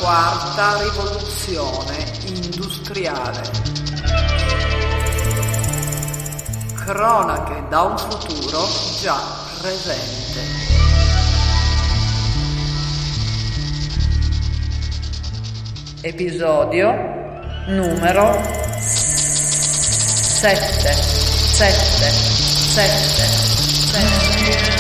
quarta rivoluzione industriale. Cronache da un futuro già presente. Episodio numero 7.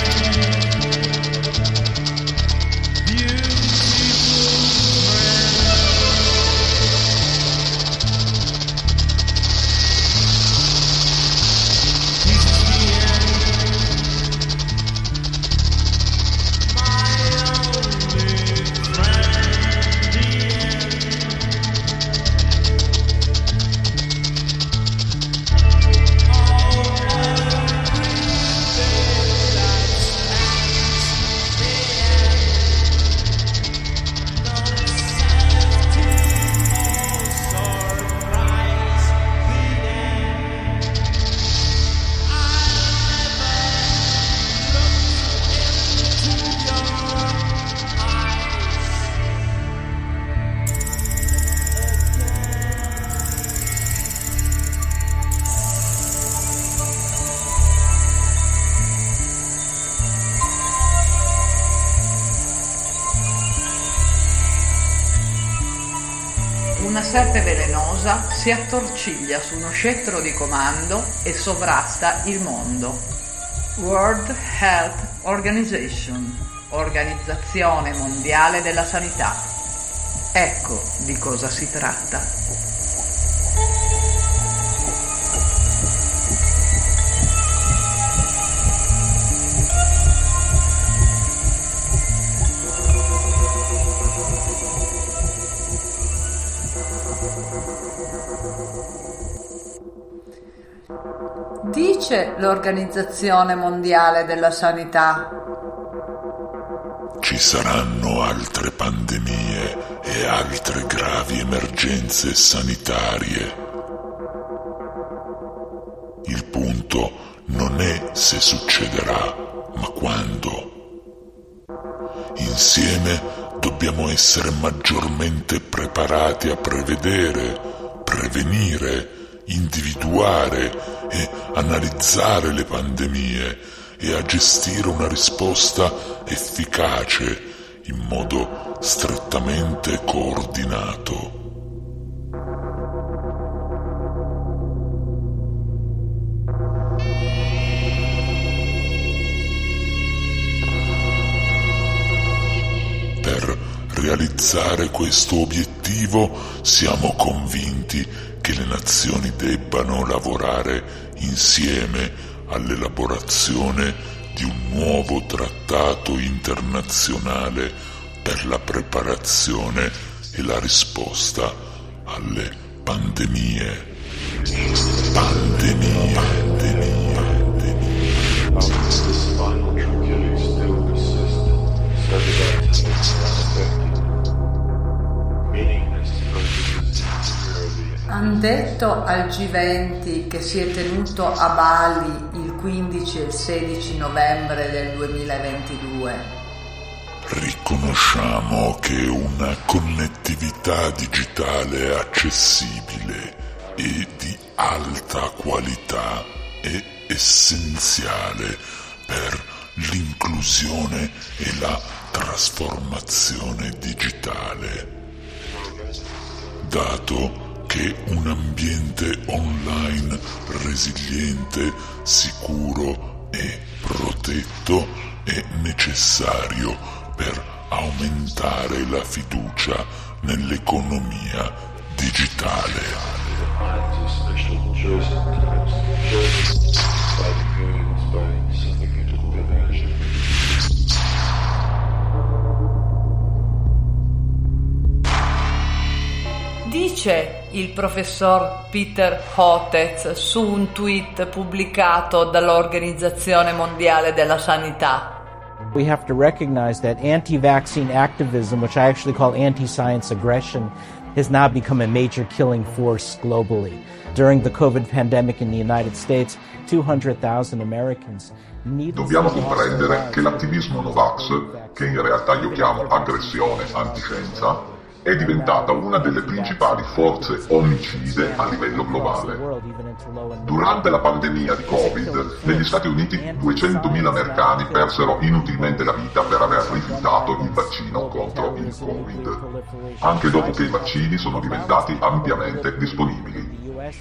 Una serpe velenosa si attorciglia su uno scettro di comando e sovrasta il mondo. World Health Organization, Organizzazione Mondiale della Sanità. Ecco di cosa si tratta. Dice l'Organizzazione Mondiale della Sanità: ci saranno altre pandemie e altre gravi emergenze sanitarie. Il punto non è se succederà, ma quando. Insieme dobbiamo essere maggiormente preparati a prevedere, prevenire, individuare e analizzare le pandemie e a gestire una risposta efficace in modo strettamente coordinato. Per realizzare questo obiettivo siamo convinti che le nazioni debbano lavorare insieme all'elaborazione di un nuovo trattato internazionale per la preparazione e la risposta alle pandemie. Han detto al G20 che si è tenuto a Bali il 15 e il 16 novembre del 2022. Riconosciamo che una connettività digitale accessibile e di alta qualità è essenziale per l'inclusione e la trasformazione digitale. Dato che un ambiente online resiliente, sicuro e protetto è necessario per aumentare la fiducia nell'economia digitale. Dice il professor Peter Hotez su un tweet pubblicato dall'Organizzazione Mondiale della Sanità. We have to recognize that anti-vaccine activism, which I actually call anti-science aggression, has now become a major killing force globally. During the COVID pandemic in the United States, 200,000 Americans Dobbiamo comprendere che l'attivismo Novax, che in realtà io chiamo aggressione antiscienza, è diventata una delle principali forze omicide a livello globale. Durante la pandemia di Covid, negli Stati Uniti 200.000 americani persero inutilmente la vita per aver rifiutato il vaccino contro il Covid, anche dopo che i vaccini sono diventati ampiamente disponibili.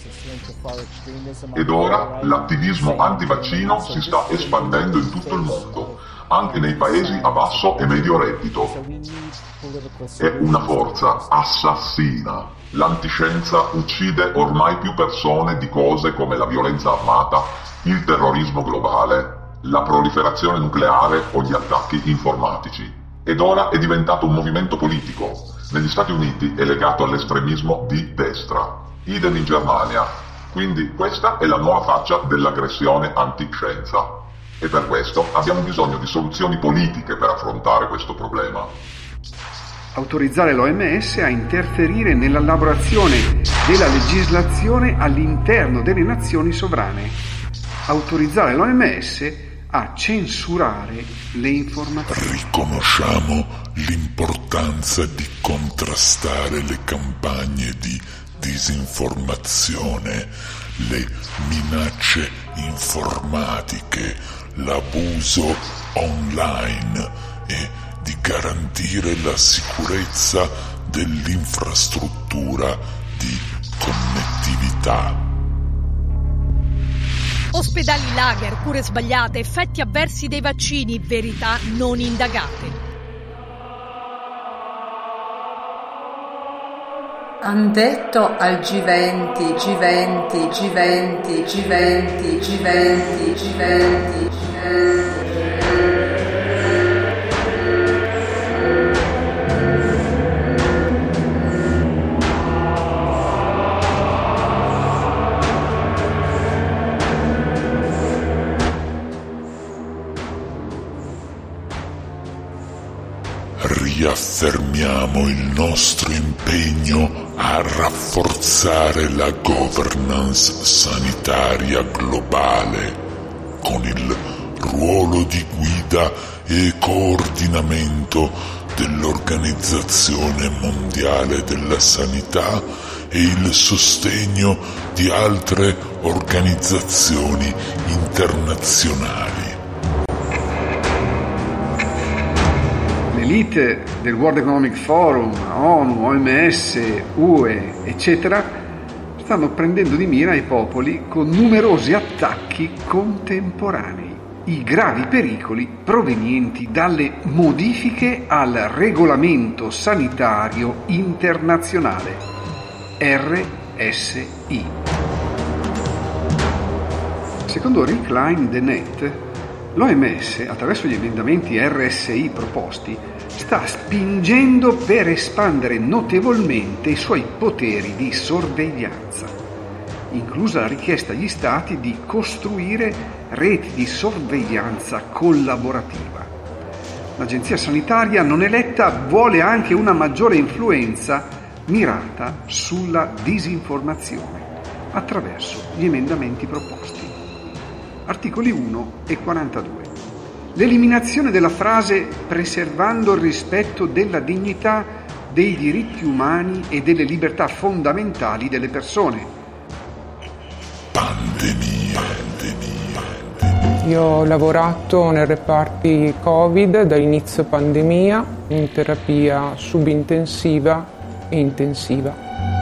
Ed ora l'attivismo antivaccino si sta espandendo in tutto il mondo, anche nei paesi a basso e medio reddito. È una forza assassina. L'antiscienza uccide ormai più persone di cose come la violenza armata, il terrorismo globale, la proliferazione nucleare o gli attacchi informatici. Ed ora è diventato un movimento politico. Negli Stati Uniti è legato all'estremismo di destra. Idem in Germania. Quindi questa è la nuova faccia dell'aggressione antiscienza. E per questo abbiamo bisogno di soluzioni politiche per affrontare questo problema. Autorizzare l'OMS a interferire nell'elaborazione della legislazione all'interno delle nazioni sovrane. Autorizzare l'OMS a censurare le informazioni. Riconosciamo l'importanza di contrastare le campagne di disinformazione, le minacce informatiche, l'abuso online e di garantire la sicurezza dell'infrastruttura di connettività. Ospedali lager, cure sbagliate, effetti avversi dei vaccini, verità non indagate. Han detto al G20, G20, G20, G20, G20, G20, G20. Riaffermiamo il nostro impegno a rafforzare la governance sanitaria globale con il ruolo di guida e coordinamento dell'Organizzazione Mondiale della Sanità e il sostegno di altre organizzazioni internazionali. L'elite del World Economic Forum, ONU, OMS, UE, eccetera, stanno prendendo di mira i popoli con numerosi attacchi contemporanei. I gravi pericoli provenienti dalle modifiche al Regolamento Sanitario Internazionale, RSI. Secondo Recline the Net, l'OMS, attraverso gli emendamenti RSI proposti, sta spingendo per espandere notevolmente i suoi poteri di sorveglianza, inclusa la richiesta agli Stati di costruire reti di sorveglianza collaborativa. L'Agenzia Sanitaria non eletta vuole anche una maggiore influenza mirata sulla disinformazione attraverso gli emendamenti proposti. Articoli 1 e 42. L'eliminazione della frase preservando il rispetto della dignità, dei diritti umani e delle libertà fondamentali delle persone. Pandemia. Io ho lavorato nel reparti Covid dall'inizio pandemia in terapia subintensiva e intensiva.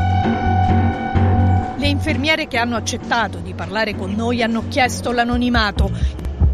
Le infermiere che hanno accettato di parlare con noi hanno chiesto l'anonimato.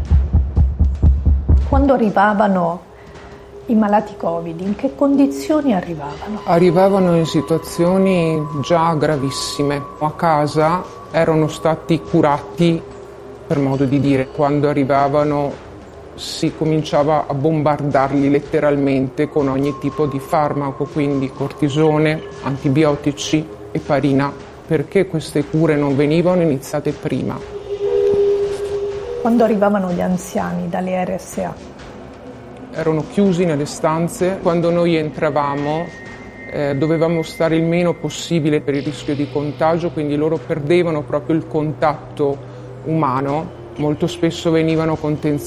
Quando arrivavano i malati Covid, in che condizioni arrivavano? Arrivavano in situazioni già gravissime. A casa erano stati curati, per modo di dire. Quando arrivavano si cominciava a bombardarli letteralmente con ogni tipo di farmaco, quindi cortisone, antibiotici, eparina. Perché queste cure non venivano iniziate prima? Quando arrivavano gli anziani dalle RSA? Erano chiusi nelle stanze. Quando noi entravamo dovevamo stare il meno possibile per il rischio di contagio, quindi loro perdevano proprio il contatto umano. Molto spesso venivano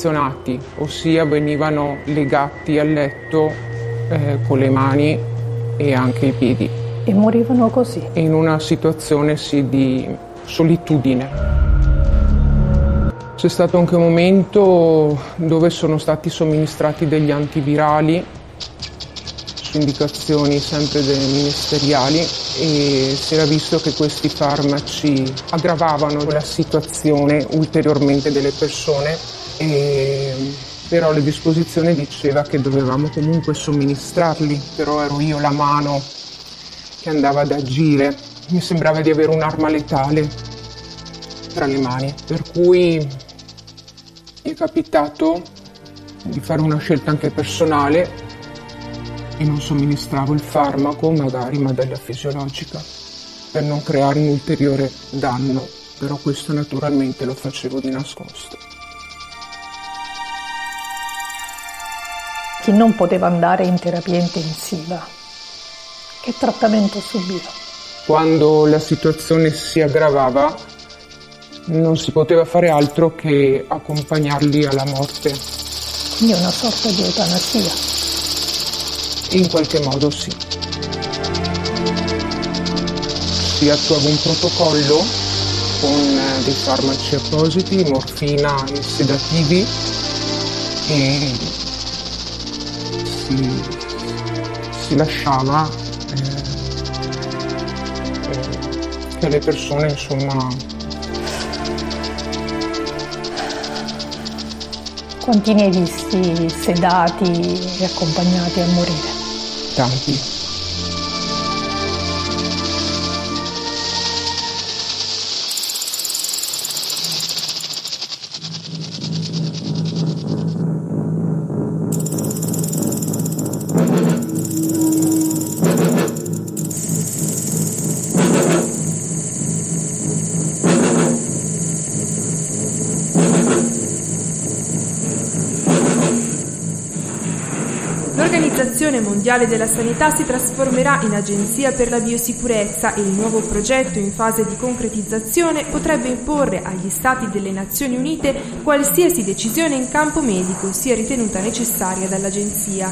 contenzionati, ossia venivano legati al letto con le mani e anche i piedi. E morivano così. In una situazione di solitudine. C'è stato anche un momento dove sono stati somministrati degli antivirali su indicazioni sempre ministeriali e si era visto che questi farmaci aggravavano la situazione ulteriormente delle persone, però le disposizioni diceva che dovevamo comunque somministrarli, però ero io la mano che andava ad agire, mi sembrava di avere un'arma letale tra le mani, per cui mi è capitato di fare una scelta anche personale e non somministravo il farmaco, magari modella fisiologica, per non creare un ulteriore danno, però questo naturalmente lo facevo di nascosto. Chi non poteva andare in terapia intensiva, che trattamento subiva? Quando la situazione si aggravava, non si poteva fare altro che accompagnarli alla morte. Quindi una sorta di eutanasia. In qualche modo sì. Si attuava un protocollo con dei farmaci appositi, morfina e sedativi, e si lasciava che le persone, insomma... Quanti ne hai visti sedati e accompagnati a morire? Tanti. L'Organizzazione Mondiale della Sanità si trasformerà in Agenzia per la Biosicurezza e il nuovo progetto in fase di concretizzazione potrebbe imporre agli Stati delle Nazioni Unite qualsiasi decisione in campo medico sia ritenuta necessaria dall'Agenzia.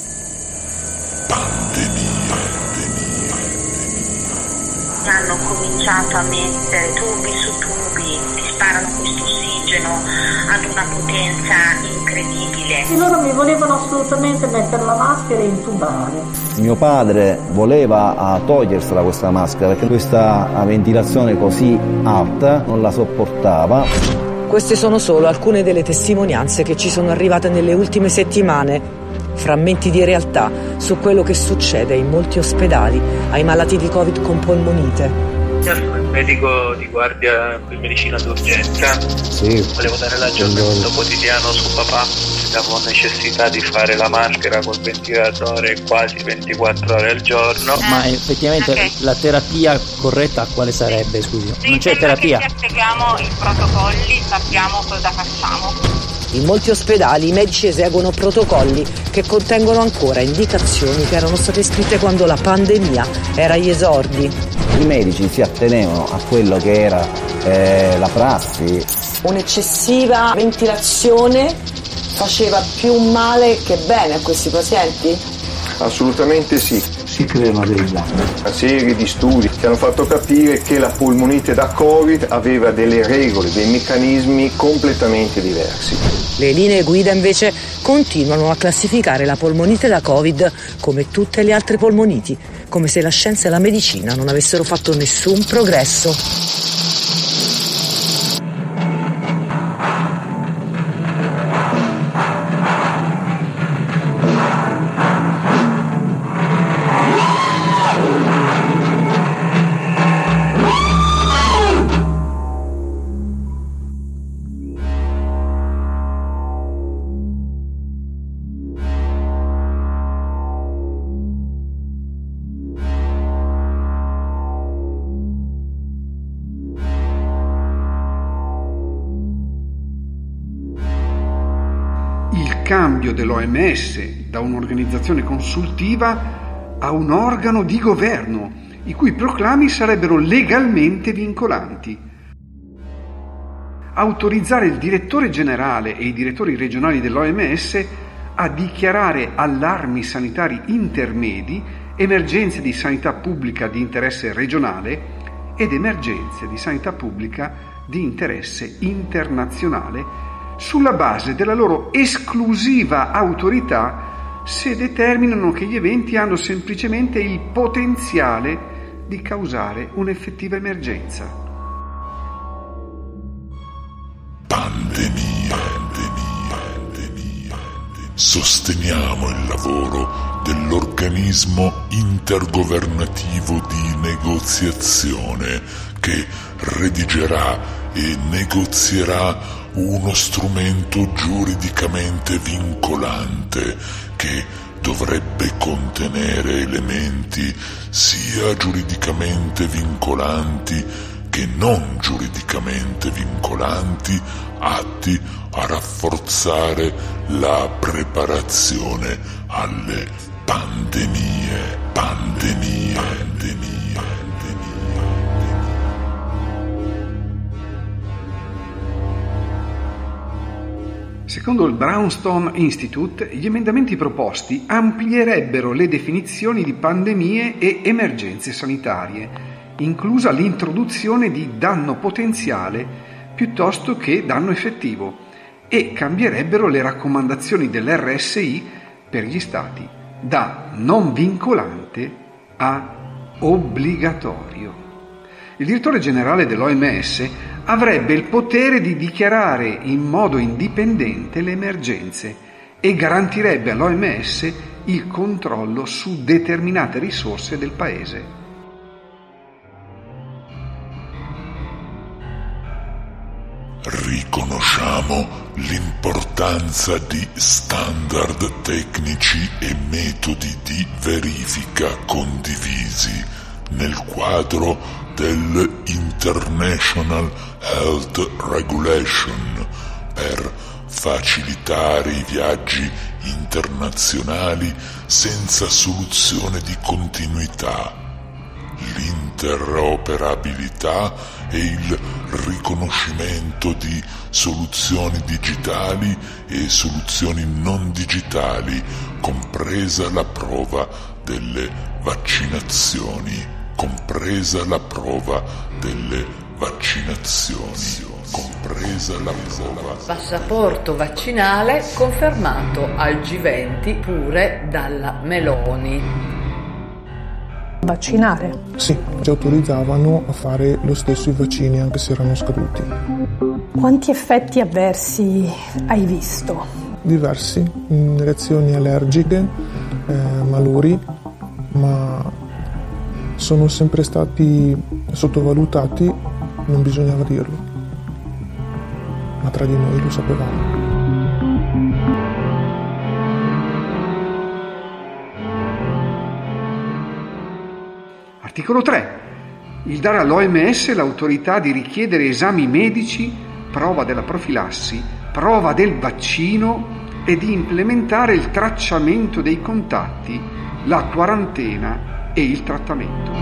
Hanno cominciato a mettere tubi su tubi, ti sparano questo ossigeno ad una potenza incredibile. E loro mi volevano assolutamente mettere la maschera e intubare. Mio padre voleva togliersela questa maschera perché questa ventilazione così alta non la sopportava. Queste sono solo alcune delle testimonianze che ci sono arrivate nelle ultime settimane. Frammenti di realtà su quello che succede in molti ospedali ai malati di Covid con polmonite. Io sono il medico di guardia di medicina d'urgenza. Sì. Volevo dare l'aggiornamento quotidiano su papà. Abbiamo necessità di fare la maschera col ventilatore quasi 24 ore al giorno. Ma effettivamente la terapia corretta quale sarebbe, scusi? Sì, non c'è terapia. Che spieghiamo i protocolli, sappiamo cosa facciamo. In molti ospedali i medici eseguono protocolli che contengono ancora indicazioni che erano state scritte quando la pandemia era agli esordi. I medici si attenevano a quello che era la prassi. Un'eccessiva ventilazione faceva più male che bene a questi pazienti? Assolutamente sì. Si creano dei danni. Una serie di studi che hanno fatto capire che la polmonite da Covid aveva delle regole, dei meccanismi completamente diversi. Le linee guida invece continuano a classificare la polmonite da Covid come tutte le altre polmoniti, come se la scienza e la medicina non avessero fatto nessun progresso. Il cambio dell'OMS da un'organizzazione consultiva a un organo di governo, i cui proclami sarebbero legalmente vincolanti. Autorizzare il direttore generale e i direttori regionali dell'OMS a dichiarare allarmi sanitari intermedi emergenze di sanità pubblica di interesse regionale ed emergenze di sanità pubblica di interesse internazionale sulla base della loro esclusiva autorità, se determinano che gli eventi hanno semplicemente il potenziale di causare un'effettiva emergenza. Pandemia. Sosteniamo il lavoro dell'organismo intergovernativo di negoziazione che redigerà e negozierà uno strumento giuridicamente vincolante che dovrebbe contenere elementi sia giuridicamente vincolanti che non giuridicamente vincolanti, atti a rafforzare la preparazione alle pandemie. Secondo il Brownstone Institute, gli emendamenti proposti amplierebbero le definizioni di pandemie e emergenze sanitarie, inclusa l'introduzione di danno potenziale piuttosto che danno effettivo, e cambierebbero le raccomandazioni dell'RSI per gli Stati da non vincolante a obbligatorio. Il direttore generale dell'OMS avrebbe il potere di dichiarare in modo indipendente le emergenze e garantirebbe all'OMS il controllo su determinate risorse del Paese. Riconosciamo l'importanza di standard tecnici e metodi di verifica condivisi nel quadro dell'International Health Regulation per facilitare i viaggi internazionali senza soluzione di continuità, l'interoperabilità e il riconoscimento di soluzioni digitali e soluzioni non digitali, compresa la prova delle vaccinazioni. Passaporto vaccinale confermato al G20 pure dalla Meloni. Vaccinare? Sì, ci autorizzavano a fare lo stesso i vaccini anche se erano scaduti. Quanti effetti avversi hai visto? Diversi, reazioni allergiche, malori, ma sono sempre stati sottovalutati, non bisognava dirlo, ma tra di noi lo sapevamo. Articolo 3. Il dare all'OMS l'autorità di richiedere esami medici, prova della profilassi, prova del vaccino e di implementare il tracciamento dei contatti, la quarantena e il trattamento.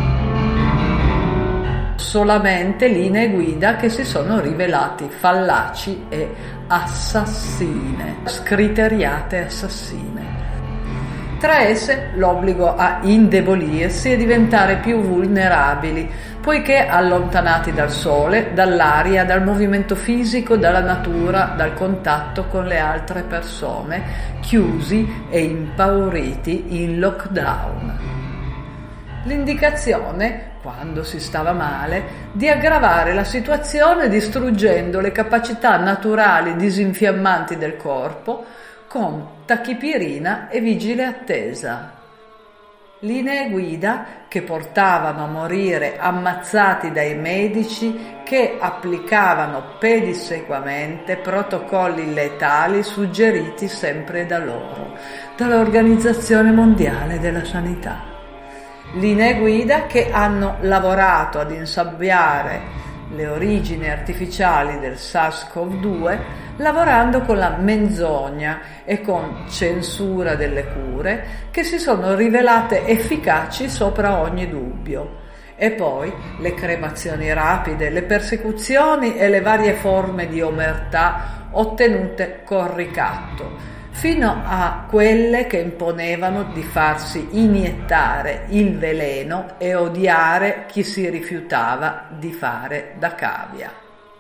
Solamente linee guida che si sono rivelati fallaci e assassine, scriteriate assassine. Tra esse l'obbligo a indebolirsi e diventare più vulnerabili, poiché allontanati dal sole, dall'aria, dal movimento fisico, dalla natura, dal contatto con le altre persone, chiusi e impauriti in lockdown. L'indicazione, quando si stava male, di aggravare la situazione distruggendo le capacità naturali disinfiammanti del corpo con tachipirina e vigile attesa. Linee guida che portavano a morire ammazzati dai medici che applicavano pedissequamente protocolli letali suggeriti sempre da loro, dall'Organizzazione Mondiale della Sanità. Linee guida che hanno lavorato ad insabbiare le origini artificiali del SARS-CoV-2 lavorando con la menzogna e con censura delle cure che si sono rivelate efficaci sopra ogni dubbio. E poi le cremazioni rapide, le persecuzioni e le varie forme di omertà ottenute con ricatto, fino a quelle che imponevano di farsi iniettare il veleno e odiare chi si rifiutava di fare da cavia.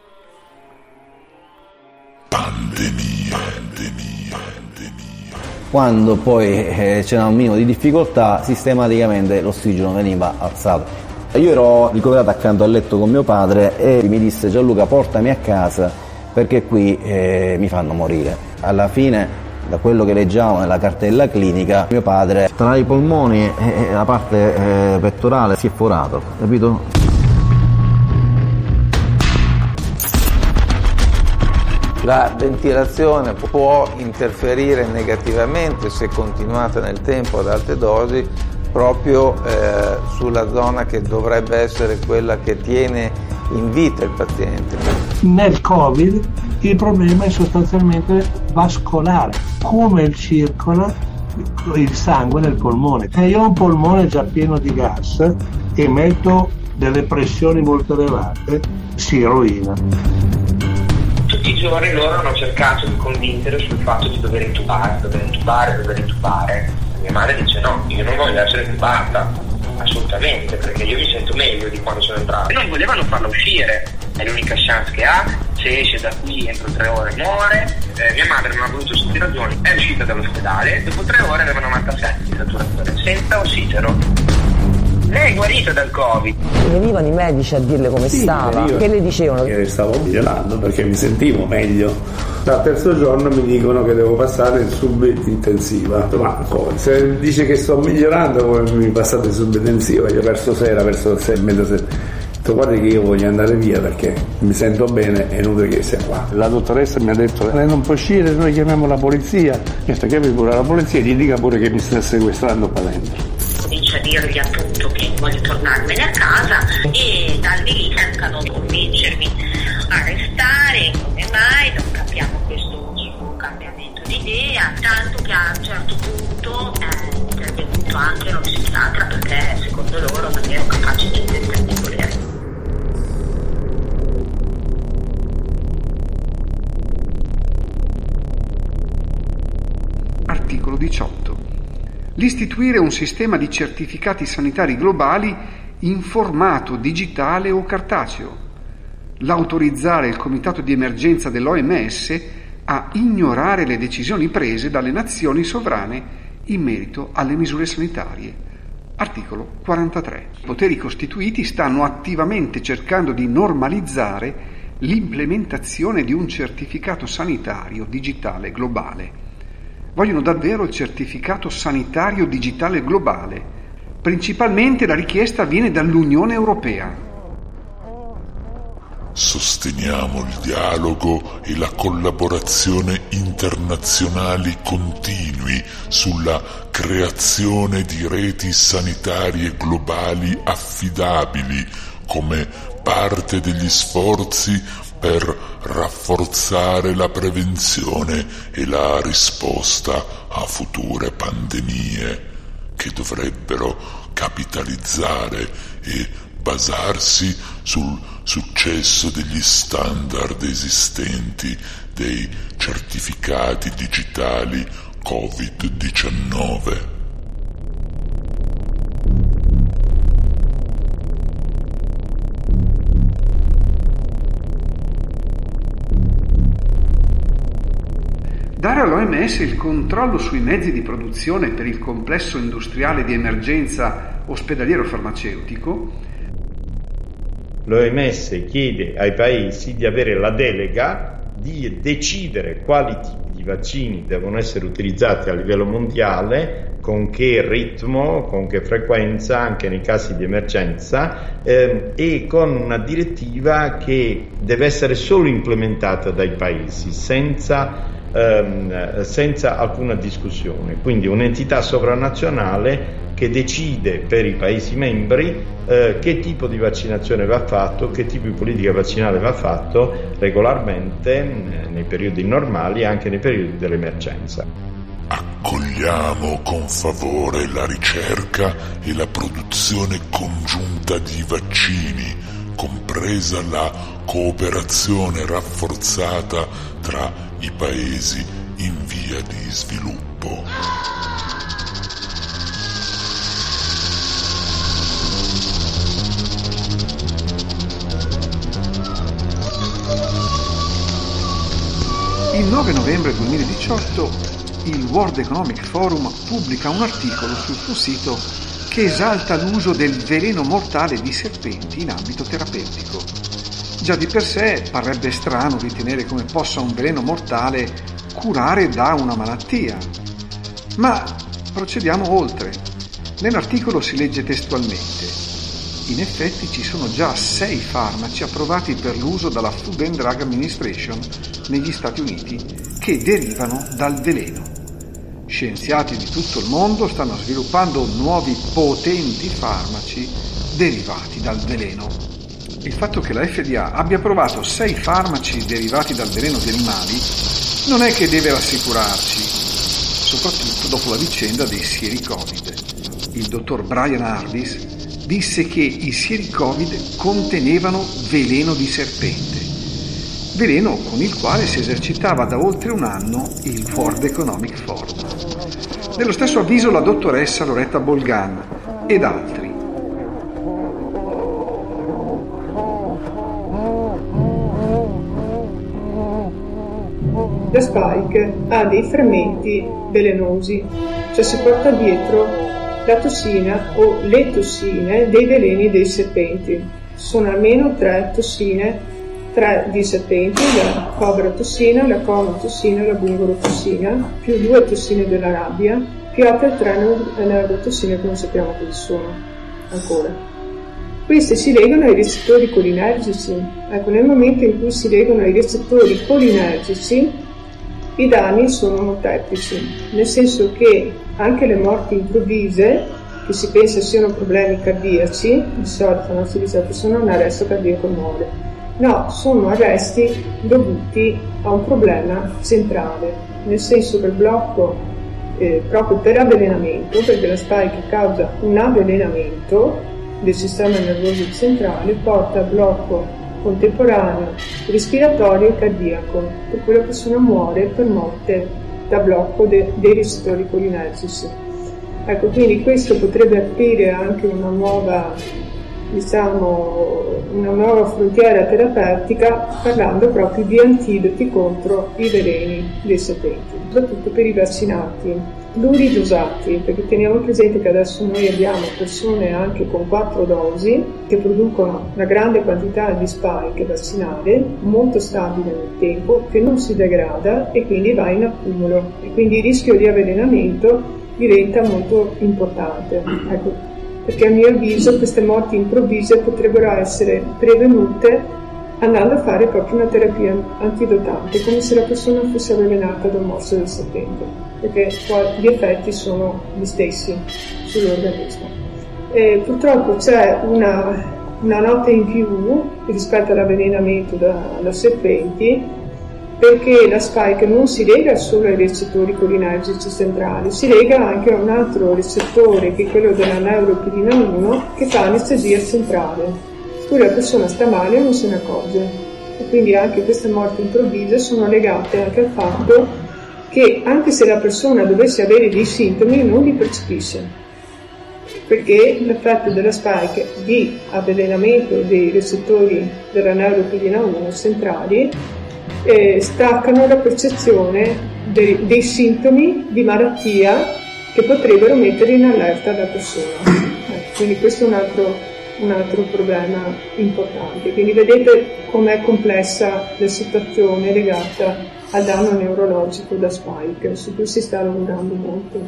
Quando poi c'era un minimo di difficoltà, sistematicamente l'ossigeno veniva alzato. Io ero ricoverato accanto al letto con mio padre e mi disse: Gianluca, portami a casa perché qui mi fanno morire. Alla fine, da quello che leggiamo nella cartella clinica, mio padre tra i polmoni e la parte pettorale si è forato, capito? La ventilazione può interferire negativamente, se continuata nel tempo ad alte dosi, proprio sulla zona che dovrebbe essere quella che tiene in vita il paziente. Nel Covid il problema è sostanzialmente vascolare, come circola il sangue nel polmone. Se io ho un polmone già pieno di gas e metto delle pressioni molto elevate, si rovina. Tutti i giorni loro hanno cercato di convincere sul fatto di dover intubare. Mia madre dice: no, io non voglio essere intubata, assolutamente, perché io mi sento meglio di quando sono entrato. E non volevano farla uscire, è l'unica chance che ha, se esce da qui entro 3 ore muore. Mia madre non ha voluto ispirazioni, è uscita dall'ospedale, dopo 3 ore aveva 97 di saturazione, senza ossigeno. Lei è guarita dal Covid. Venivano i medici a dirle come stava, che le dicevano? Che stavo migliorando perché mi sentivo meglio. Dal terzo giorno mi dicono che devo passare in subintensiva. Ma come? Se dice che sto migliorando, come mi passate in subintensiva? Io verso sera, verso 6 metà 7. Guarda che io voglio andare via perché mi sento bene, è inutile che sia qua. La dottoressa mi ha detto: lei non può uscire, noi chiamiamo la polizia. Io ho detto: chiami pure la polizia, gli dica pure che mi sta sequestrando qua dentro. Comincia a dirgli appunto che voglio tornarmene a casa e da lì cercano di convincermi a restare. Come mai? Non capiamo questo suo cambiamento di idea, tanto che a un certo punto è intervenuto anche lo psichiatra perché secondo loro non ero capace di intendermi volere. Articolo 18. L'istituire un sistema di certificati sanitari globali in formato digitale o cartaceo. L'autorizzare il Comitato di Emergenza dell'OMS a ignorare le decisioni prese dalle nazioni sovrane in merito alle misure sanitarie. Articolo 43. I poteri costituiti stanno attivamente cercando di normalizzare l'implementazione di un certificato sanitario digitale globale. Vogliono davvero il certificato sanitario digitale globale. Principalmente la richiesta viene dall'Unione Europea. Sosteniamo il dialogo e la collaborazione internazionali continui sulla creazione di reti sanitarie globali affidabili come parte degli sforzi per rafforzare la prevenzione e la risposta a future pandemie che dovrebbero capitalizzare e basarsi sul successo degli standard esistenti dei certificati digitali Covid-19. Dare all'OMS il controllo sui mezzi di produzione per il complesso industriale di emergenza ospedaliero-farmaceutico. L'OMS chiede ai paesi di avere la delega di decidere quali tipi di vaccini devono essere utilizzati a livello mondiale, con che ritmo, con che frequenza, anche nei casi di emergenza, e con una direttiva che deve essere solo implementata dai paesi, senza alcuna discussione. Quindi un'entità sovranazionale che decide per i Paesi membri che tipo di vaccinazione va fatto, che tipo di politica vaccinale va fatto regolarmente nei periodi normali e anche nei periodi dell'emergenza. Accogliamo con favore la ricerca e la produzione congiunta di vaccini, compresa la cooperazione rafforzata tra i paesi in via di sviluppo. Il 9 novembre 2018 il World Economic Forum pubblica un articolo sul suo sito che esalta l'uso del veleno mortale di serpenti in ambito terapeutico. Già di per sé parrebbe strano ritenere come possa un veleno mortale curare da una malattia. Ma procediamo oltre. Nell'articolo si legge testualmente: in effetti ci sono già 6 farmaci approvati per l'uso dalla Food and Drug Administration negli Stati Uniti che derivano dal veleno. Scienziati di tutto il mondo stanno sviluppando nuovi potenti farmaci derivati dal veleno. Il fatto che la FDA abbia approvato 6 farmaci derivati dal veleno di animali non è che deve rassicurarci, soprattutto dopo la vicenda dei sieri Covid. Il dottor Brian Ardis disse che i sieri Covid contenevano veleno di serpente, veleno con il quale si esercitava da oltre un anno il World Economic Forum. Nello stesso avviso la dottoressa Loretta Bolgan ed altri. La spike ha dei frammenti velenosi, cioè si porta dietro la tossina o le tossine dei veleni dei serpenti. Sono almeno 3 tossine, 3 di serpenti, la cobra tossina, la conotossina e la bungalotossina, più 2 tossine della rabbia, più altre 3 neurotossine che non sappiamo quali sono ancora. Queste si legano ai recettori colinergici. Ecco, nel momento in cui si legano ai recettori colinergici, i danni sono molteplici, nel senso che anche le morti improvvise, che si pensa siano problemi cardiaci, di solito non si dice che sono un arresto cardiaco muore. No, sono arresti dovuti a un problema centrale, nel senso che il blocco proprio per avvelenamento, perché la spike causa un avvelenamento del sistema nervoso centrale, porta al blocco contemporaneo respiratorio e cardiaco, per cui la persona muore per morte da blocco dei recettori colinergici. Ecco, quindi questo potrebbe aprire anche una nuova frontiera terapeutica, parlando proprio di antidoti contro i veleni dei serpenti, soprattutto per i vaccinati pluridosati, perché teniamo presente che adesso noi abbiamo persone anche con 4 dosi che producono una grande quantità di spike vaccinale molto stabile nel tempo, che non si degrada e quindi va in accumulo, e quindi il rischio di avvelenamento diventa molto importante. Ecco, perché a mio avviso queste morti improvvise potrebbero essere prevenute andando a fare proprio una terapia antidotante, come se la persona fosse avvelenata da un morso del serpente, perché poi gli effetti sono gli stessi sull'organismo. Purtroppo c'è una nota in più rispetto all'avvelenamento da serpenti, perché la spike non si lega solo ai recettori colinergici centrali, si lega anche a un altro recettore, che è quello della neuropilina 1, che fa anestesia centrale. Poi la persona sta male e non se ne accorge. E quindi anche queste morti improvvise sono legate anche al fatto che anche se la persona dovesse avere dei sintomi non li percepisce, perché l'effetto della spike di avvelenamento dei recettori della neuropilina 1 centrali staccano la percezione dei sintomi di malattia che potrebbero mettere in allerta la persona. Quindi questo è un altro problema importante. Quindi vedete com'è complessa la situazione legata al danno neurologico da spike, su cui si sta lavorando molto.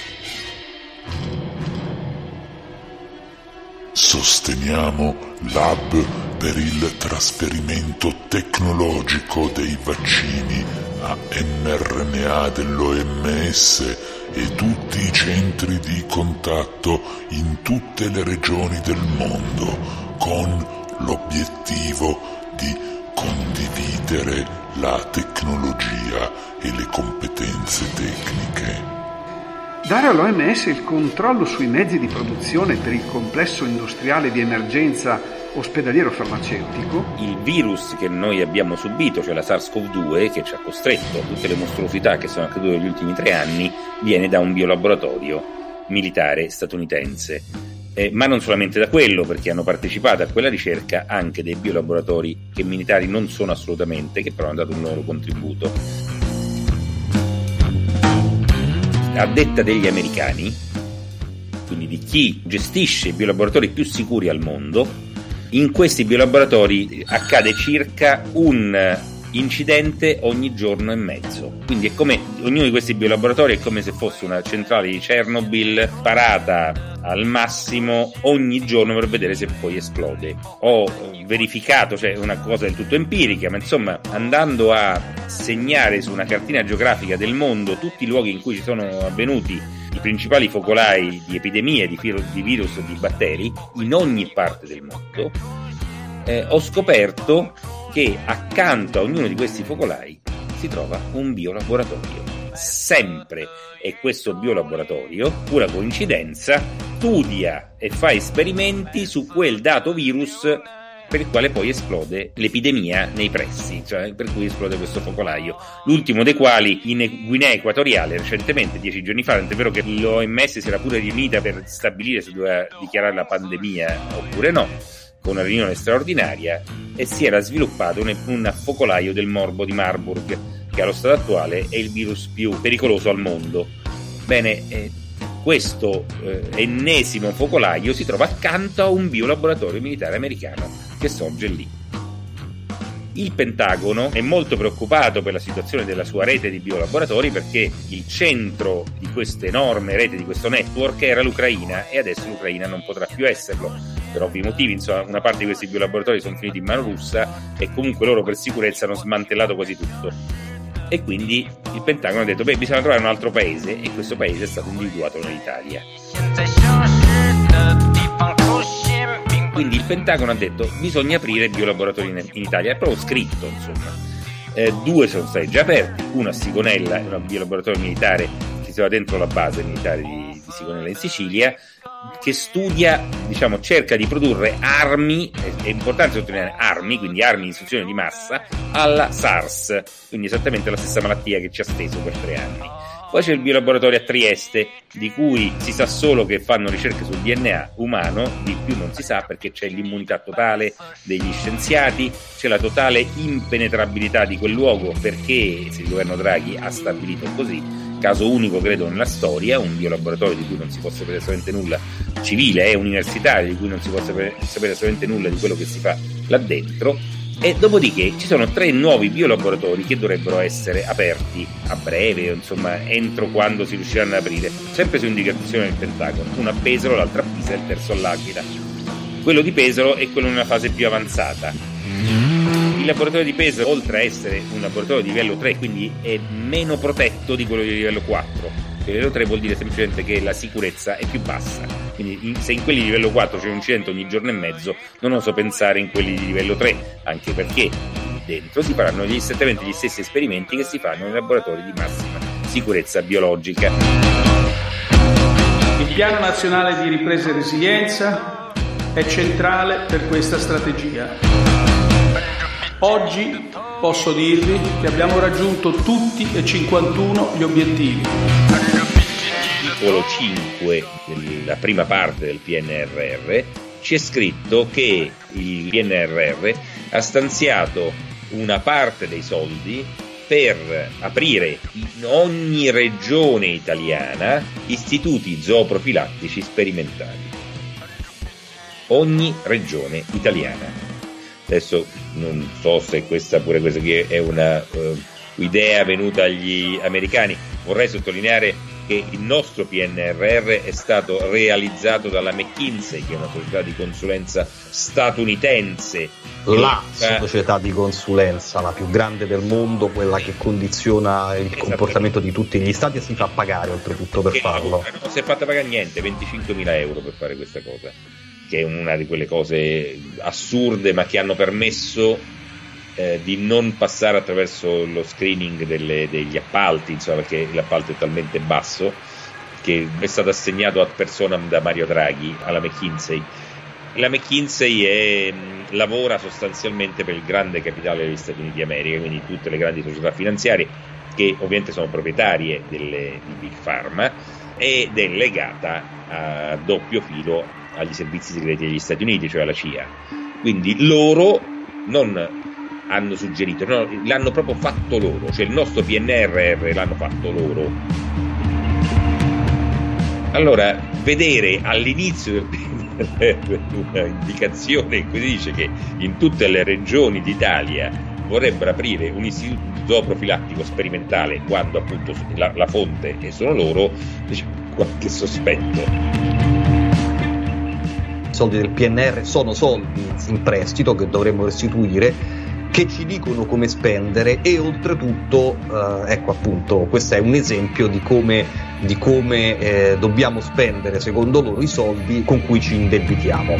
Sosteniamo l'hub per il trasferimento tecnologico dei vaccini a mRNA dell'OMS e tutti i centri di contatto in tutte le regioni del mondo, con l'obiettivo di condividere la tecnologia e le competenze tecniche. Dare all'OMS il controllo sui mezzi di produzione per il complesso industriale di emergenza ospedaliero farmaceutico. Il virus che noi abbiamo subito, cioè la SARS-CoV-2, che ci ha costretto a tutte le mostruosità che sono accadute negli ultimi 3 anni, viene da un biolaboratorio militare statunitense. Ma non solamente da quello, perché hanno partecipato a quella ricerca anche dei biolaboratori che militari non sono assolutamente, che però hanno dato un loro contributo. A detta degli americani, quindi di chi gestisce i biolaboratori più sicuri al mondo, in questi biolaboratori accade circa un incidente ogni giorno e mezzo. Quindi è come ognuno di questi biolaboratori è come se fosse una centrale di Chernobyl parata al massimo ogni giorno per vedere se poi esplode. Ho verificato, cioè una cosa del tutto empirica, ma insomma andando a segnare su una cartina geografica del mondo tutti i luoghi in cui ci sono avvenuti i principali focolai di epidemie di virus e di batteri in ogni parte del mondo, ho scoperto che accanto a ognuno di questi focolai si trova un biolaboratorio. Sempre. E questo biolaboratorio, pura coincidenza, studia e fa esperimenti su quel dato virus per il quale poi esplode l'epidemia nei pressi, cioè per cui esplode questo focolaio. L'ultimo dei quali in Guinea Equatoriale, recentemente, 10 giorni fa, tant'è vero che l'OMS si era pure riunita per stabilire se doveva dichiarare la pandemia oppure no, con una riunione straordinaria, e si era sviluppato un focolaio del morbo di Marburg, che allo stato attuale è il virus più pericoloso al mondo. Bene, questo ennesimo focolaio si trova accanto a un biolaboratorio militare americano che sorge lì. Il Pentagono è molto preoccupato per la situazione della sua rete di biolaboratori, perché il centro di questa enorme rete, di questo network, era l'Ucraina, e adesso l'Ucraina non potrà più esserlo per ovvi motivi. Insomma, una parte di questi biolaboratori sono finiti in mano russa e comunque loro per sicurezza hanno smantellato quasi tutto, e quindi il Pentagono ha detto bisogna trovare un altro paese, e questo paese è stato individuato nell'Italia. Quindi il Pentagono ha detto bisogna aprire biolaboratori in Italia, è proprio scritto, insomma. 2 sono stati già aperti, uno a Sigonella, è un biolaboratorio militare che si trova dentro la base militare di Sigonella in Sicilia, che studia, cerca di produrre armi, è importante sottolineare armi, quindi armi di distruzione di massa, alla SARS, quindi esattamente la stessa malattia che ci ha steso per 3 anni. Poi c'è il biolaboratorio a Trieste, di cui si sa solo che fanno ricerche sul DNA umano, di più non si sa, perché c'è l'immunità totale degli scienziati, c'è la totale impenetrabilità di quel luogo, perché il governo Draghi ha stabilito così, caso unico credo nella storia, un biolaboratorio di cui non si può sapere assolutamente nulla, civile e universitario, di cui non si può sapere assolutamente nulla di quello che si fa là dentro. E dopodiché ci sono 3 nuovi biolaboratori che dovrebbero essere aperti a breve, insomma entro quando si riusciranno ad aprire, sempre su indicazione del Pentagono, uno a Pesaro, l'altro a Pisa e il terzo all'Aquila. Quello di Pesaro è quello in una fase più avanzata. Il laboratorio di Pesaro, oltre a essere un laboratorio di livello 3, quindi è meno protetto di quello di livello 4. Il livello 3 vuol dire semplicemente che la sicurezza è più bassa, quindi se in quelli di livello 4 c'è un incidente ogni giorno e mezzo, non oso pensare in quelli di livello 3, anche perché dentro si faranno esattamente gli stessi esperimenti che si fanno nei laboratori di massima sicurezza biologica. Il Piano Nazionale di Ripresa e Resilienza è centrale per questa strategia. Oggi posso dirvi che abbiamo raggiunto tutti e 51 gli obiettivi. L'articolo 5 della prima parte del PNRR c'è scritto che il PNRR ha stanziato una parte dei soldi per aprire in ogni regione italiana istituti zooprofilattici sperimentali. Ogni regione italiana. Adesso non so se questa qui è una idea venuta agli americani. Vorrei sottolineare che il nostro PNRR è stato realizzato dalla McKinsey, che è una società di consulenza statunitense. La società di consulenza, la più grande del mondo, quella che condiziona il comportamento di tutti gli stati, e si fa pagare oltretutto per farlo. Non si è fatta pagare niente, 25.000 euro per fare questa cosa, che è una di quelle cose assurde, ma che hanno permesso di non passare attraverso lo screening degli appalti, insomma, perché l'appalto è talmente basso che è stato assegnato ad personam da Mario Draghi alla McKinsey. La McKinsey lavora sostanzialmente per il grande capitale degli Stati Uniti d'America, quindi tutte le grandi società finanziarie che ovviamente sono proprietarie di Big Pharma, ed è legata a doppio filo agli servizi segreti degli Stati Uniti, cioè alla CIA. Quindi loro non hanno suggerito, no, l'hanno proprio fatto loro, cioè il nostro PNRR l'hanno fatto loro. Allora, vedere all'inizio del PNRR una indicazione in cui si dice che in tutte le regioni d'Italia vorrebbero aprire un istituto zooprofilattico sperimentale quando appunto la fonte è sono loro, diciamo, qualche sospetto. I soldi del PNR sono soldi in prestito che dovremmo restituire, che ci dicono come spendere, e oltretutto ecco appunto questo è un esempio di come dobbiamo spendere secondo loro i soldi con cui ci indebitiamo.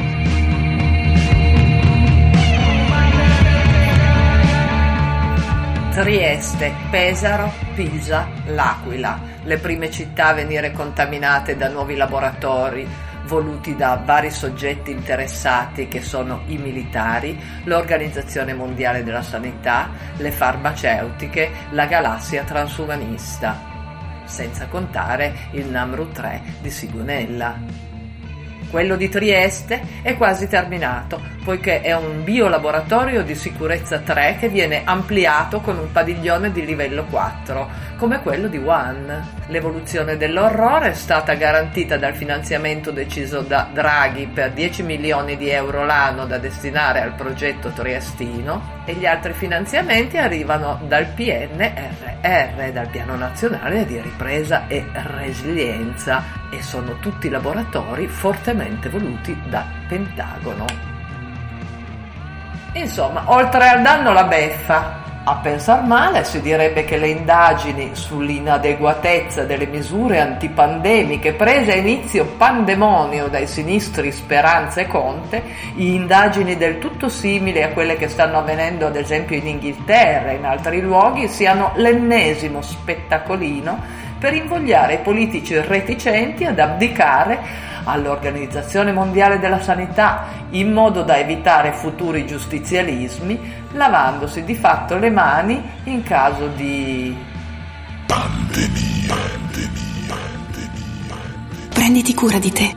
Trieste, Pesaro, Pisa, L'Aquila, le prime città a venire contaminate da nuovi laboratori voluti da vari soggetti interessati che sono i militari, l'Organizzazione Mondiale della Sanità, le farmaceutiche, la galassia transumanista, senza contare il Namru 3 di Sigonella. Quello di Trieste è quasi terminato, poiché è un biolaboratorio di sicurezza 3 che viene ampliato con un padiglione di livello 4, come quello di Wuhan. L'evoluzione dell'orrore è stata garantita dal finanziamento deciso da Draghi per 10 milioni di euro l'anno da destinare al progetto triestino, e gli altri finanziamenti arrivano dal PNRR, dal Piano Nazionale di Ripresa e Resilienza, e sono tutti laboratori fortemente voluti dal Pentagono. Insomma, oltre al danno la beffa. A pensar male si direbbe che le indagini sull'inadeguatezza delle misure antipandemiche prese a inizio pandemonio dai sinistri Speranza e Conte, indagini del tutto simili a quelle che stanno avvenendo ad esempio in Inghilterra e in altri luoghi, siano l'ennesimo spettacolino per invogliare i politici reticenti ad abdicare all'Organizzazione Mondiale della Sanità in modo da evitare futuri giustizialismi, lavandosi di fatto le mani in caso di pandemia. Prenditi cura di te.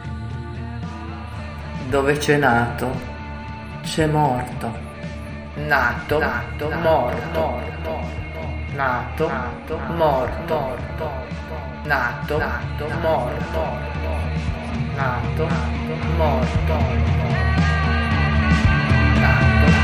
Dove c'è nato, c'è morto. Nato, morto. Nato, morto. Nato, morto. Nato, morto. Nato.